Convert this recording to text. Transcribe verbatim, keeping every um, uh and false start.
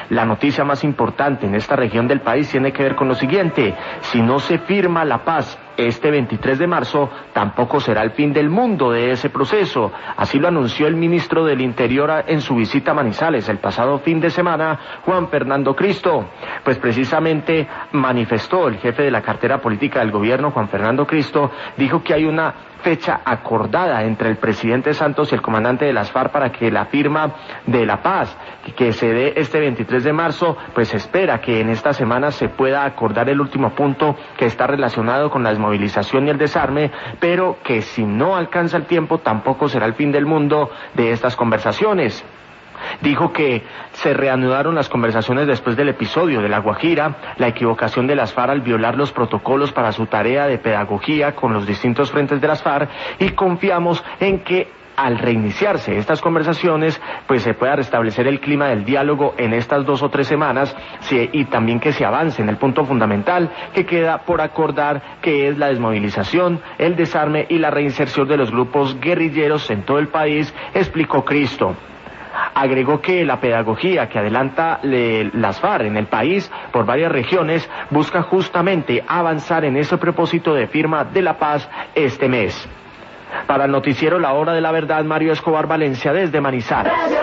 La noticia más importante en esta región del país tiene que ver con lo siguiente: si no se firma la paz este veintitrés de marzo, tampoco será el fin del mundo de ese proceso. Así lo anunció el ministro del Interior en su visita a Manizales el pasado fin de semana, Juan Fernando Cristo. Pues precisamente manifestó el jefe de la cartera política del gobierno, Juan Fernando Cristo, dijo que hay una fecha acordada entre el presidente Santos y el comandante de las FARC para que la firma de la paz, que se dé este veintitrés de marzo, pues espera que en esta semana se pueda acordar el último punto que está relacionado con la desmovilización y el desarme, pero que si no alcanza el tiempo tampoco será el fin del mundo de estas conversaciones. Dijo que se reanudaron las conversaciones después del episodio de La Guajira, la equivocación de las FARC al violar los protocolos para su tarea de pedagogía con los distintos frentes de las FARC, y confiamos en que al reiniciarse estas conversaciones, pues se pueda restablecer el clima del diálogo en estas dos o tres semanas, sí, y también que se avance en el punto fundamental que queda por acordar, que es la desmovilización, el desarme y la reinserción de los grupos guerrilleros en todo el país, explicó Cristo. Agregó que la pedagogía que adelanta le, las FARC en el país por varias regiones busca justamente avanzar en ese propósito de firma de la paz este mes. Para el noticiero La Hora de la Verdad, Mario Escobar Valencia desde Manizales.